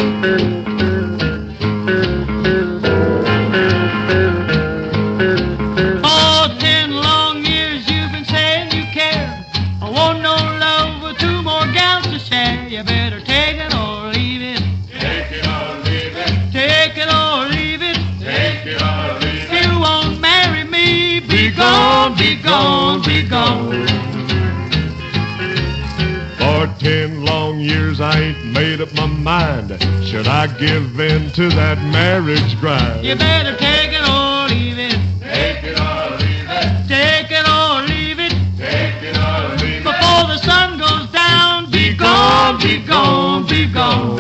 Oh, 10 long years you've been saying you care. I want no love with 2 more gals to share. You better take it or leave it. Take it or leave it. Take it or leave it. Take it or leave it. If you won't marry me, be gone, be gone, be gone. For 10 long years I ain't made up my mind. Should I give in to that marriage grind? You better take it or leave it. Take it or leave it. Take it or leave it. Take it or leave it. Before the sun goes down, be gone, be gone, be gone.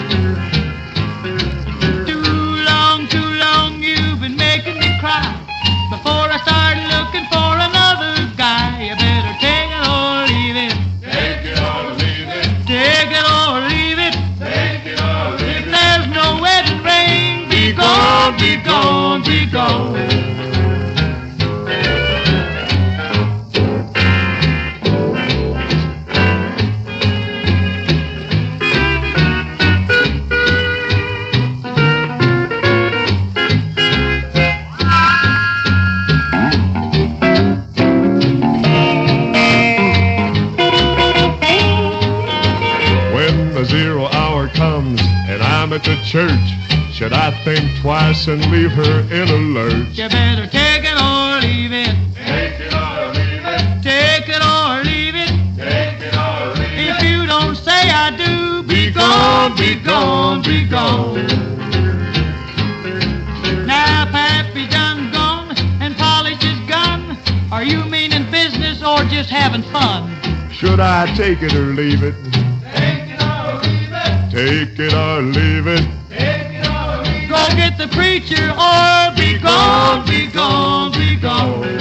Too long you've been making me cry. Before I start looking for another guy, you better take it or leave it. Take it or leave it. Take it or leave it. Take it or leave If it. there's no wedding ring, be gone, be gone, be gone. When the 0 hour comes and I'm at the church, should I think twice and leave her in a lurch? You better take it or leave it. Take it or leave it. Take it or leave it. Take it or leave it. If you don't say I do, be gone, be gone, be gone. Now Pappy John's gone and Polish is gone. Are you meaning business or just having fun? Should I take it or leave it? Take it or leave it. Take it or leave it. Take it or leave it. Go get the preacher or be gone, be gone, be gone.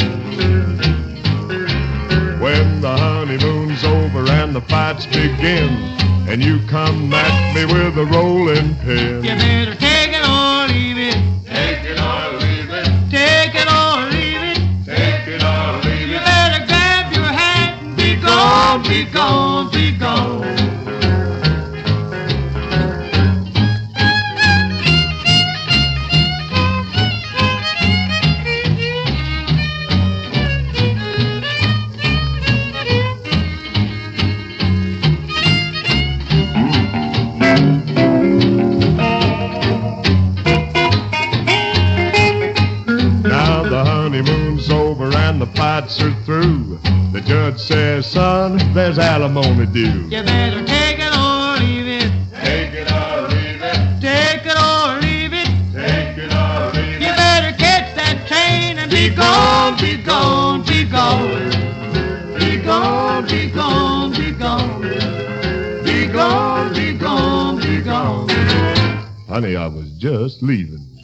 When the honeymoon's over and the fights begin, and you come at me with a rolling pin. You better take it or leave it. Take it or leave it. Take it or leave it. Take it or leave You it. better grab your hat and be gone, be gone, be gone. Now the honeymoon's over and the fights are through. The judge says, son, there's alimony due. You better take it or leave it. Take it or leave it. Take it or leave it. Take it or leave You better catch that train and be gone, be gone, be gone. Be gone, be gone, be gone. Be gone, be gone, be gone. Honey, I was just leaving.